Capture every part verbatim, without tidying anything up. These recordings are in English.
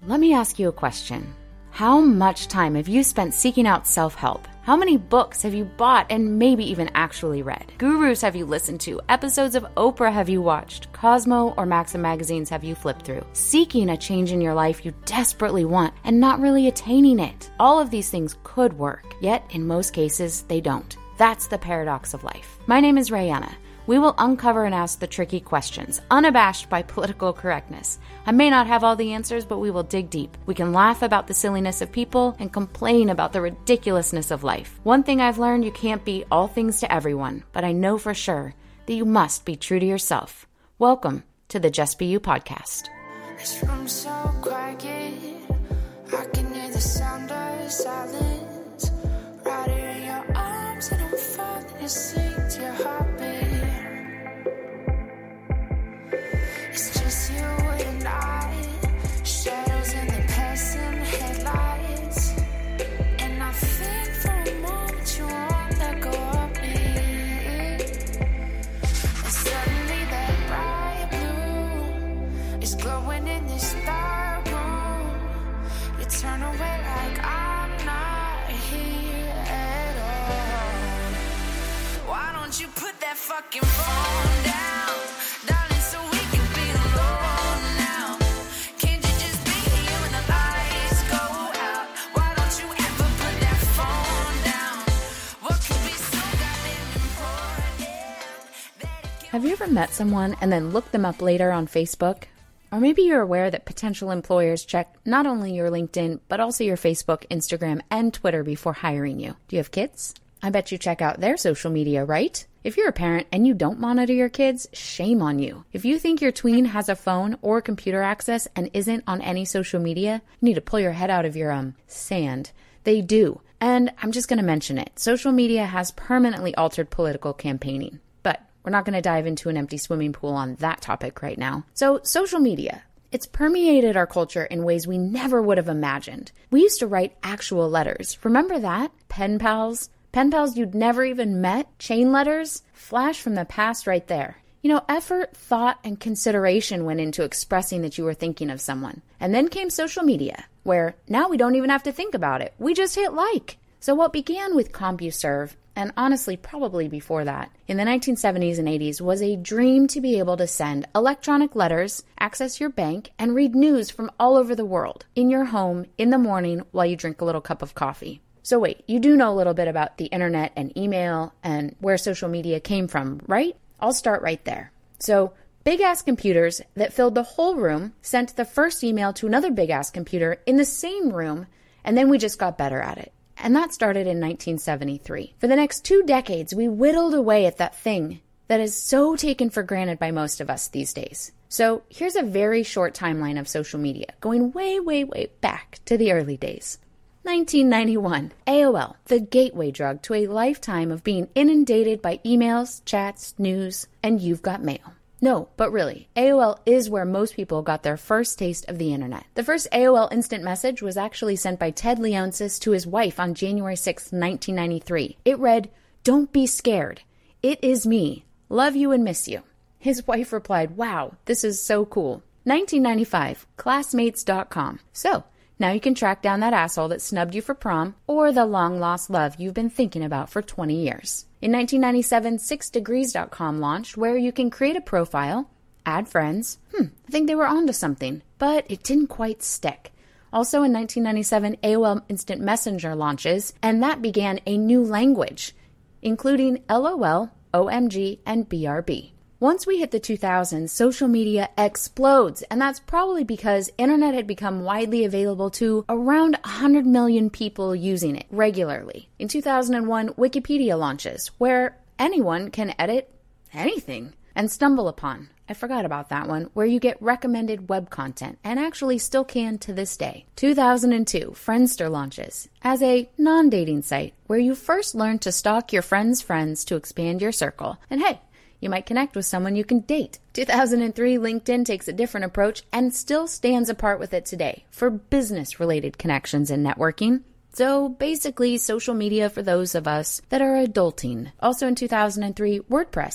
Let me ask you a question. How much time have you spent seeking out self-help? How many books have you bought and maybe even actually read? Gurus have you listened to? Episodes of Oprah have you watched? Cosmo or Maxim magazines have you flipped through? Seeking a change in your life you desperately want and not really attaining it. All of these things could work, yet in most cases they don't. That's the paradox of life. My name is Rayanna. We will uncover and ask the tricky questions, unabashed by political correctness. I may not have all the answers, but we will dig deep. We can laugh about the silliness of people and complain about the ridiculousness of life. One thing I've learned, you can't be all things to everyone, but I know for sure that you must be true to yourself. Welcome to the Just Be You podcast. This room's so quiet, I can hear the sound of silence. Right here in your arms and I'm falling asleep to your heartbeat. It's just you and I, shadows in the passing headlights. And I think for a moment you won't let go of me. And suddenly that bright blue is glowing in this dark room. You turn away like I'm not here at all. Why don't you put that fucking phone down, darling? Have you ever met someone and then looked them up later on Facebook? Or maybe you're aware that potential employers check not only your LinkedIn, but also your Facebook, Instagram, and Twitter before hiring you. Do you have kids? I bet you check out their social media, right? If you're a parent and you don't monitor your kids, shame on you. If you think your tween has a phone or computer access and isn't on any social media, you need to pull your head out of your um sand. They do. And I'm just going to mention it. Social media has permanently altered political campaigning. We're not going to dive into an empty swimming pool on that topic right now. So social media, it's permeated our culture in ways we never would have imagined. We used to write actual letters. Remember that? Pen pals? Pen pals you'd never even met? Chain letters? Flash from the past right there. You know, effort, thought, and consideration went into expressing that you were thinking of someone. And then came social media, where now we don't even have to think about it. We just hit like. So what began with CompuServe, and honestly probably before that, in the nineteen seventies and eighties was a dream to be able to send electronic letters, access your bank, and read news from all over the world, in your home, in the morning, while you drink a little cup of coffee. So wait, you do know a little bit about the internet and email and where social media came from, right? I'll start right there. So big-ass computers that filled the whole room sent the first email to another big-ass computer in the same room, and then we just got better at it. And that started in nineteen seventy-three. For the next two decades, we whittled away at that thing that is so taken for granted by most of us these days. So here's a very short timeline of social media, going way, way, way back to the early days. nineteen ninety-one, A O L, the gateway drug to a lifetime of being inundated by emails, chats, news, and you've got mail. No, but really, A O L is where most people got their first taste of the internet. The first A O L instant message was actually sent by Ted Leonsis to his wife on January sixth, nineteen ninety-three. It read, "Don't be scared. It is me. Love you and miss you." His wife replied, "Wow, this is so cool." nineteen ninety-five, classmates dot com. So, now you can track down that asshole that snubbed you for prom or the long-lost love you've been thinking about for twenty years. In nineteen ninety-seven, six degrees dot com launched, where you can create a profile, add friends. Hmm, I think they were onto something, but it didn't quite stick. Also in nineteen ninety-seven, A O L Instant Messenger launches, and that began a new language, including LOL, O M G, and B R B. Once we hit the two thousands, social media explodes, and that's probably because internet had become widely available to around one hundred million people using it regularly. In two thousand one, Wikipedia launches, where anyone can edit anything and stumble upon. I forgot about that one, where you get recommended web content, and actually still can to this day. two thousand two, Friendster launches as a non-dating site where you first learn to stalk your friends' friends to expand your circle. And hey, you might connect with someone you can date. two thousand three, LinkedIn takes a different approach and still stands apart with it today for business-related connections and networking. So basically, social media for those of us that are adulting. Also in two thousand three, WordPress.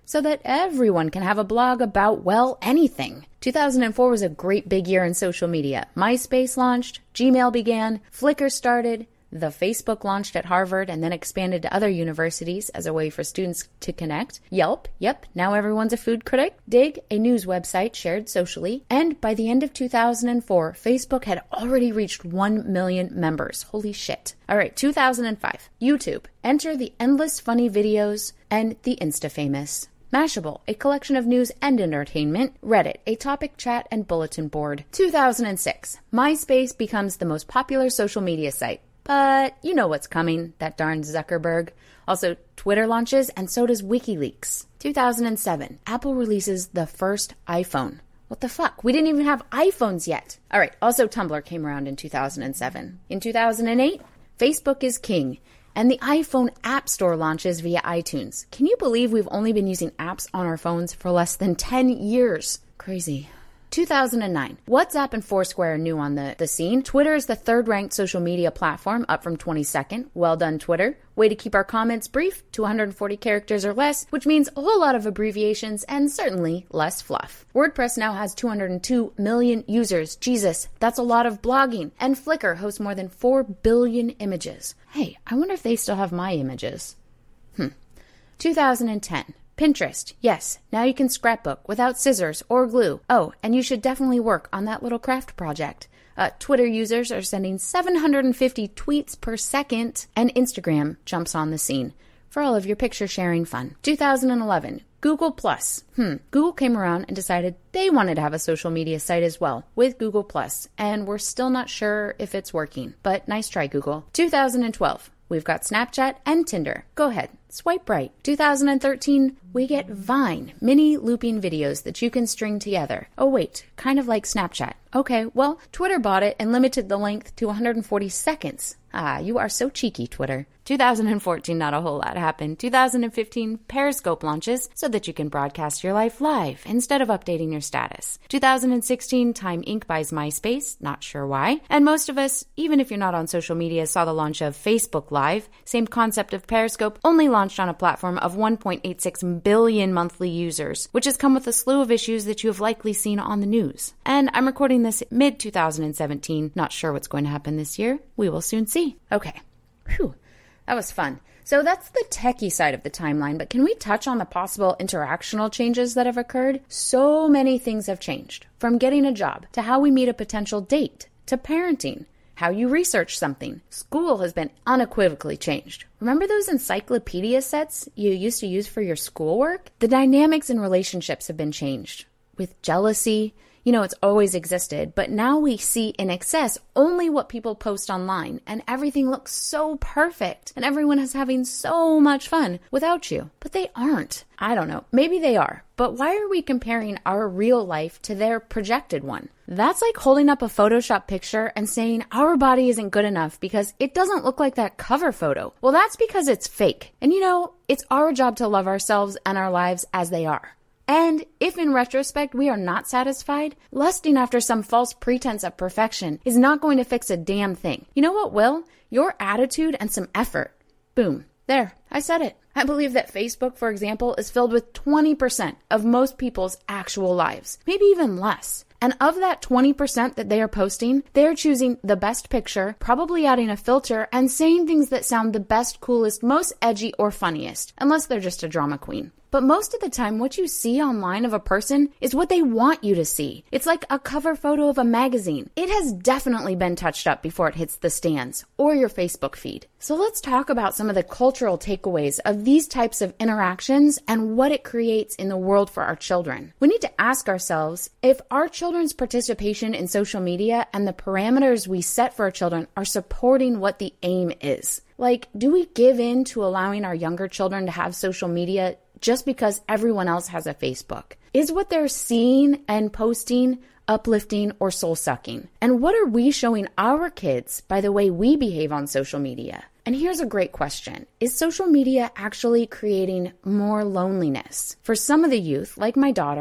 so that everyone can have a blog about, well, anything. two thousand four was a great big year in social media. MySpace launched, Gmail began, Flickr started, the Facebook launched at Harvard and then expanded to other universities as a way for students to connect. Yelp, yep, now everyone's a food critic. Dig, a news website shared socially. And by the end of two thousand four, Facebook had already reached one million members. Holy shit. All right, two thousand five, YouTube. Enter the endless funny videos and the Insta-famous. Mashable, a collection of news and entertainment. Reddit, a topic chat and bulletin board. two thousand six, MySpace becomes the most popular social media site. But you know what's coming, that darn Zuckerberg. Also, Twitter launches, and so does WikiLeaks. two thousand seven, Apple releases the first iPhone. What the fuck? We didn't even have iPhones yet. All right, also Tumblr came around in two thousand seven. In two thousand eight, Facebook is king, and the iPhone App Store launches via iTunes. Can you believe we've only been using apps on our phones for less than ten years? Crazy. two thousand nine, WhatsApp and Foursquare are new on the, the scene. Twitter is the third-ranked social media platform, up from twenty-second. Well done, Twitter. Way to keep our comments brief, two hundred forty characters or less, which means a whole lot of abbreviations and certainly less fluff. WordPress now has two hundred two million users. Jesus, that's a lot of blogging. And Flickr hosts more than four billion images. Hey, I wonder if they still have my images. Hmm. two thousand ten. Pinterest, yes, now you can scrapbook without scissors or glue. Oh, and you should definitely work on that little craft project. Uh, Twitter users are sending seven hundred fifty tweets per second, and Instagram jumps on the scene for all of your picture sharing fun. two thousand eleven, Google Plus. Hmm, Google came around and decided they wanted to have a social media site as well with Google Plus, and we're still not sure if it's working, but nice try, Google. two thousand twelve. We've got Snapchat and Tinder. Go ahead, swipe right. two thousand thirteen, we get Vine, mini looping videos that you can string together. Oh wait, kind of like Snapchat. Okay, well, Twitter bought it and limited the length to one hundred forty seconds. Ah, you are so cheeky, Twitter. two thousand fourteen, not a whole lot happened. two thousand fifteen, Periscope launches so that you can broadcast your life live instead of updating your status. two thousand sixteen, Time Incorporated buys MySpace, not sure why. And most of us, even if you're not on social media, saw the launch of Facebook Live. Same concept of Periscope, only launched on a platform of one point eight six billion monthly users, which has come with a slew of issues that you have likely seen on the news. And I'm recording this mid twenty seventeen, not sure what's going to happen this year. We will soon see. Okay. Whew. That was fun. So that's the techie side of the timeline, but can we touch on the possible interactional changes that have occurred? So many things have changed, from getting a job to how we meet a potential date to parenting, how you research something. School has been unequivocally changed. Remember those encyclopedia sets you used to use for your schoolwork? The dynamics in relationships have been changed, with jealousy. You know, it's always existed, but now we see in excess only what people post online, and everything looks so perfect, and everyone is having so much fun without you. But they aren't. I don't know. Maybe they are. But why are we comparing our real life to their projected one? That's like holding up a Photoshop picture and saying our body isn't good enough because it doesn't look like that cover photo. Well, that's because it's fake. And you know, it's our job to love ourselves and our lives as they are. And if in retrospect we are not satisfied, lusting after some false pretense of perfection is not going to fix a damn thing. You know what will? Your attitude and some effort. Boom. There. I said it. I believe that Facebook, for example, is filled with twenty percent of most people's actual lives. Maybe even less. And of that twenty percent that they are posting, they're choosing the best picture, probably adding a filter, and saying things that sound the best, coolest, most edgy, or funniest. Unless they're just a drama queen. But most of the time, what you see online of a person is what they want you to see. It's like a cover photo of a magazine. It has definitely been touched up before it hits the stands or your Facebook feed. So let's talk about some of the cultural takeaways of these types of interactions and what it creates in the world for our children. We need to ask ourselves if our children's participation in social media and the parameters we set for our children are supporting what the aim is. Like, do we give in to allowing our younger children to have social media just because everyone else has a Facebook? Is what they're seeing and posting uplifting or soul-sucking? And what are we showing our kids by the way we behave on social media? And here's a great question. Is social media actually creating more loneliness? For some of the youth, like my daughter,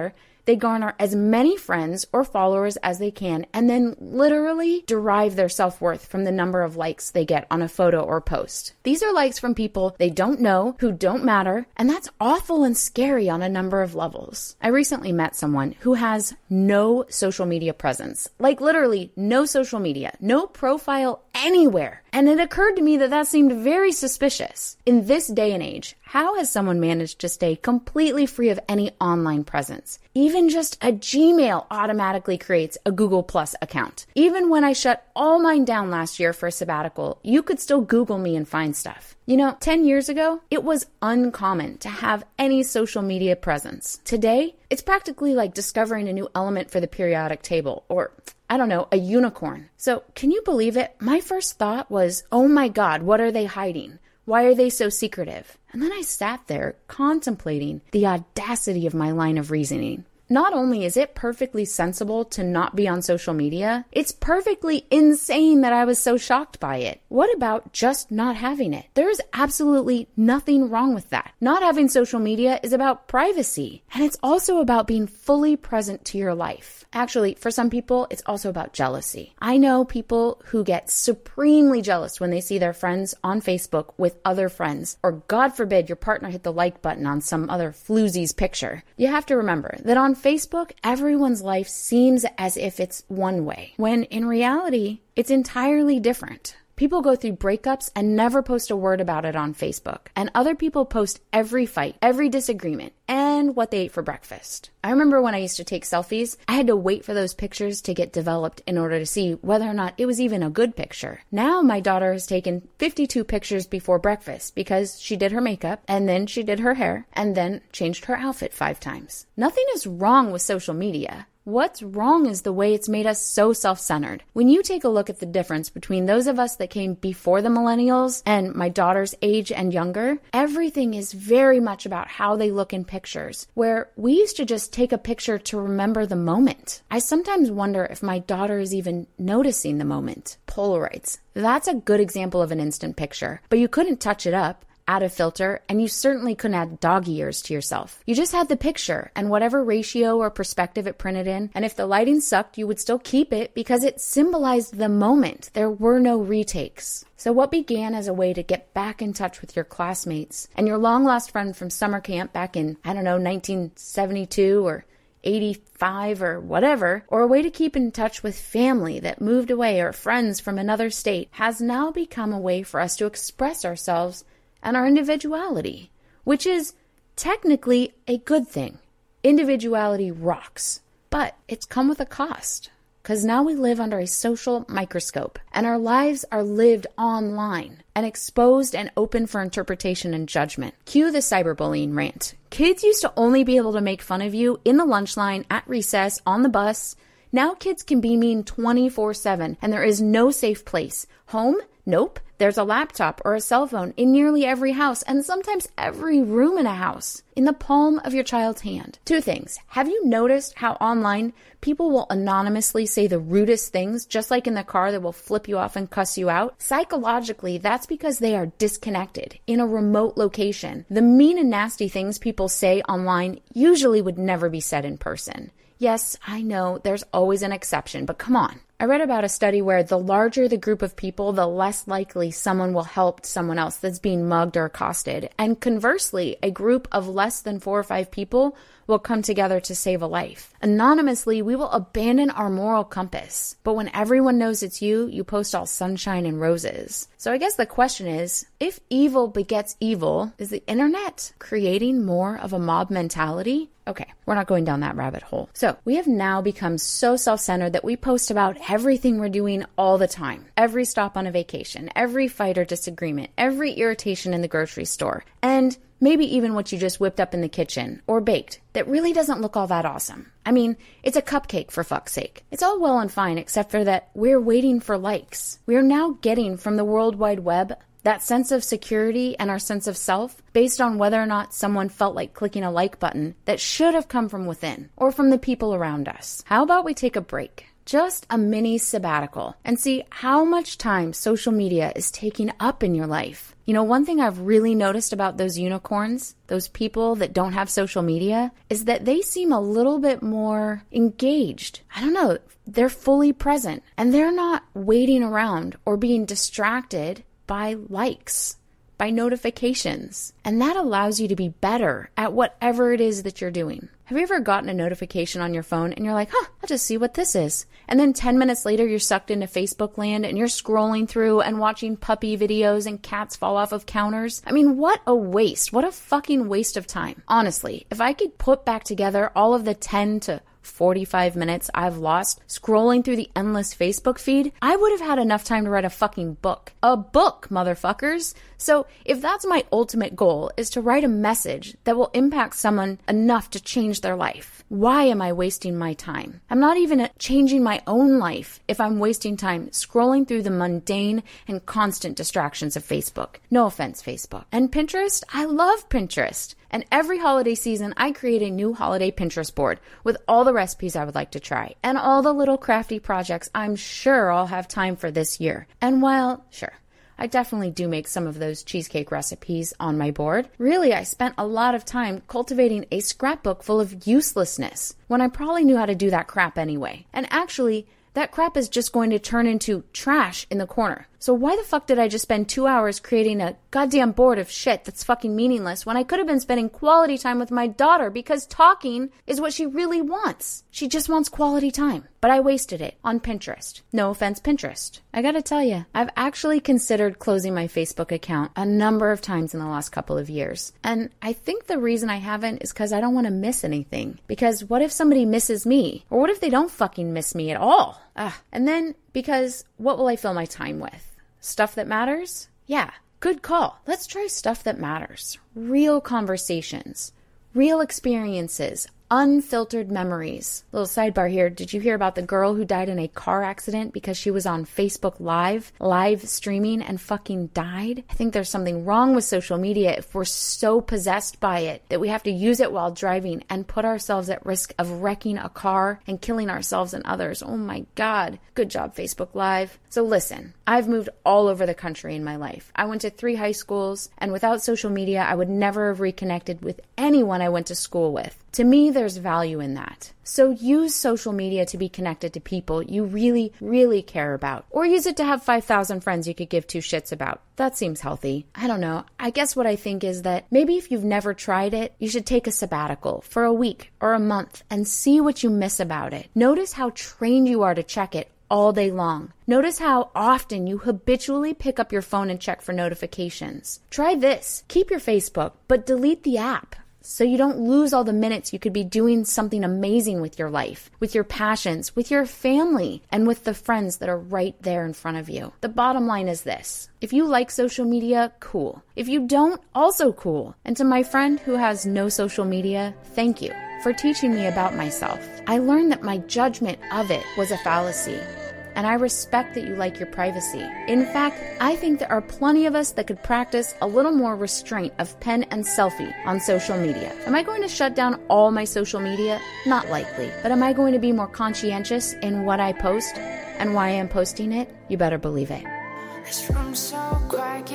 They garner as many friends or followers as they can and then literally derive their self-worth from the number of likes they get on a photo or post. These are likes from people they don't know, who don't matter, and that's awful and scary on a number of levels. I recently met someone who has no social media presence, like literally no social media, no profile anywhere. And it occurred to me that that seemed very suspicious. In this day and age, how has someone managed to stay completely free of any online presence? Even just a Gmail automatically creates a Google Plus account. Even when I shut all mine down last year for a sabbatical, you could still Google me and find stuff. You know, ten years ago, it was uncommon to have any social media presence. Today, it's practically like discovering a new element for the periodic table, or I don't know, a unicorn. So can you believe it? My first thought was, oh my God, what are they hiding? Why are they so secretive? And then I sat there contemplating the audacity of my line of reasoning. Not only is it perfectly sensible to not be on social media, it's perfectly insane that I was so shocked by it. What about just not having it? There's absolutely nothing wrong with that. Not having social media is about privacy, and it's also about being fully present to your life. Actually, for some people, it's also about jealousy. I know people who get supremely jealous when they see their friends on Facebook with other friends, or God forbid your partner hit the like button on some other floozy's picture. You have to remember that on Facebook, everyone's life seems as if it's one way, when in reality, it's entirely different. People go through breakups and never post a word about it on Facebook. And other people post every fight, every disagreement, and what they ate for breakfast. I remember when I used to take selfies, I had to wait for those pictures to get developed in order to see whether or not it was even a good picture. Now my daughter has taken fifty-two pictures before breakfast because she did her makeup, and then she did her hair, and then changed her outfit five times. Nothing is wrong with social media. What's wrong is the way it's made us so self-centered. When you take a look at the difference between those of us that came before the millennials and my daughter's age and younger, everything is very much about how they look in pictures, where we used to just take a picture to remember the moment. I sometimes wonder if my daughter is even noticing the moment. Polaroids. That's a good example of an instant picture, but you couldn't touch it up, add a filter, and you certainly couldn't add dog ears to yourself. You just had the picture and whatever ratio or perspective it printed in, and if the lighting sucked, you would still keep it because it symbolized the moment. There were no retakes. So what began as a way to get back in touch with your classmates and your long-lost friend from summer camp back in, I don't know, nineteen seventy-two or eighty-five or whatever, or a way to keep in touch with family that moved away or friends from another state, has now become a way for us to express ourselves and our individuality, which is technically a good thing. Individuality rocks, but it's come with a cost, because now we live under a social microscope, and our lives are lived online and exposed and open for interpretation and judgment. Cue the cyberbullying rant. Kids used to only be able to make fun of you in the lunch line, at recess, on the bus. Now kids can be mean twenty-four seven, and there is no safe place. Home? Nope. There's a laptop or a cell phone in nearly every house, and sometimes every room in a house, in the palm of your child's hand. Two things. Have you noticed how online people will anonymously say the rudest things, just like in the car that will flip you off and cuss you out? Psychologically, that's because they are disconnected in a remote location. The mean and nasty things people say online usually would never be said in person. Yes, I know there's always an exception, but come on. I read about a study where the larger the group of people, the less likely someone will help someone else that's being mugged or accosted. And conversely, a group of less than four or five people will come together to save a life. Anonymously, we will abandon our moral compass. But when everyone knows it's you, you post all sunshine and roses. So I guess the question is, if evil begets evil, is the internet creating more of a mob mentality? Okay, we're not going down that rabbit hole. So we have now become so self-centered that we post about everything we're doing all the time. Every stop on a vacation, every fight or disagreement, every irritation in the grocery store, and maybe even what you just whipped up in the kitchen or baked that really doesn't look all that awesome. I mean, it's a cupcake for fuck's sake. It's all well and fine except for that we're waiting for likes. We're now getting from the World Wide Web that sense of security and our sense of self based on whether or not someone felt like clicking a like button that should have come from within or from the people around us. How about we take a break? just a mini sabbatical, and see how much time social media is taking up in your life. You know, one thing I've really noticed about those unicorns, those people that don't have social media, is that they seem a little bit more engaged. I don't know, they're fully present, and they're not waiting around or being distracted by likes, by notifications. And that allows you to be better at whatever it is that you're doing. Have you ever gotten a notification on your phone and you're like, huh, I'll just see what this is. And then ten minutes later, you're sucked into Facebook land and you're scrolling through and watching puppy videos and cats fall off of counters. I mean, what a waste. What a fucking waste of time. Honestly, if I could put back together all of the ten to forty-five minutes I've lost scrolling through the endless Facebook feed, I would have had enough time to write a fucking book. A book, motherfuckers. So if that's my ultimate goal, is to write a message that will impact someone enough to change their life, why am I wasting my time? I'm not even changing my own life if I'm wasting time scrolling through the mundane and constant distractions of Facebook. No offense, Facebook. And Pinterest? I love Pinterest. And every holiday season, I create a new holiday Pinterest board with all the recipes I would like to try and all the little crafty projects I'm sure I'll have time for this year. And while, sure, I definitely do make some of those cheesecake recipes on my board, really I spent a lot of time cultivating a scrapbook full of uselessness when I probably knew how to do that crap anyway. And actually, that crap is just going to turn into trash in the corner. So why the fuck did I just spend two hours creating a goddamn board of shit that's fucking meaningless when I could have been spending quality time with my daughter, because talking is what she really wants. She just wants quality time. But I wasted it on Pinterest. No offense, Pinterest. I gotta tell you, I've actually considered closing my Facebook account a number of times in the last couple of years. And I think the reason I haven't is because I don't want to miss anything. Because what if somebody misses me? Or what if they don't fucking miss me at all? Ah, and then because what will I fill my time with? Stuff that matters? Yeah, good call. Let's try stuff that matters. Real conversations, real experiences, unfiltered memories. Little sidebar here. Did you hear about the girl who died in a car accident because she was on Facebook Live, live streaming, and fucking died? I think there's something wrong with social media if we're so possessed by it that we have to use it while driving and put ourselves at risk of wrecking a car and killing ourselves and others. Oh my God. Good job, Facebook Live. So listen, I've moved all over the country in my life. I went to three high schools, and without social media, I would never have reconnected with anyone I went to school with. To me, there's value in that. So use social media to be connected to people you really, really care about. Or use it to have five thousand friends you could give two shits about. That seems healthy. I don't know. I guess what I think is that maybe if you've never tried it, you should take a sabbatical for a week or a month and see what you miss about it. Notice how trained you are to check it all day long. Notice how often you habitually pick up your phone and check for notifications. Try this. Keep your Facebook, but delete the app, so you don't lose all the minutes you could be doing something amazing with your life, with your passions, with your family, and with the friends that are right there in front of you. The bottom line is this. If you like social media, cool. If you don't, also cool. And to my friend who has no social media, thank you for teaching me about myself. I learned that my judgment of it was a fallacy. And I respect that you like your privacy. In fact, I think there are plenty of us that could practice a little more restraint of pen and selfie on social media. Am I going to shut down all my social media? Not likely. But am I going to be more conscientious in what I post and why I'm posting it? You better believe it. This room's so quiet,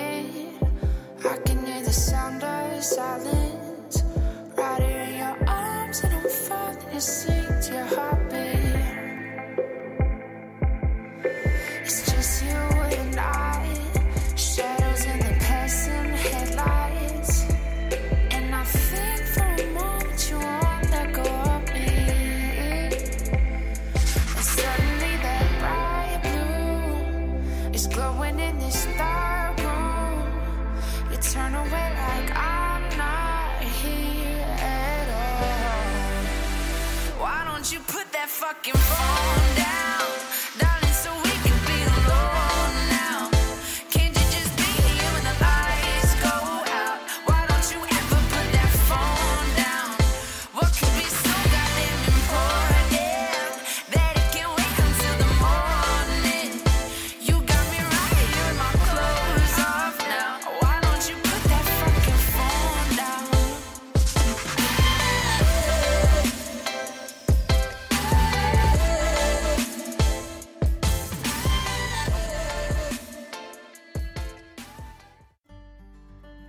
I can hear the sound of silence. Right here in your arms, and I'm falling asleep to your heartbeat. It's just you and I, shadows in the passing headlights. And I think for a moment you won't let go of me. And suddenly that bright blue is glowing in this dark room. You turn away like I'm not here at all. Why don't you put that fucking phone down?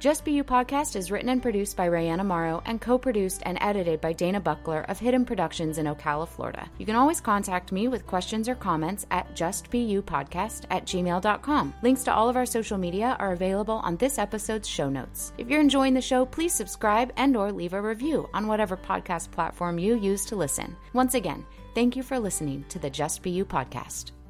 Just Be You podcast is written and produced by Rayanna Morrow and co-produced and edited by Dana Buckler of Hidden Productions in Ocala, Florida. You can always contact me with questions or comments at justbeyoupodcast at gmail dot com. Links to all of our social media are available on this episode's show notes. If you're enjoying the show, please subscribe and or leave a review on whatever podcast platform you use to listen. Once again, thank you for listening to the Just Be You podcast.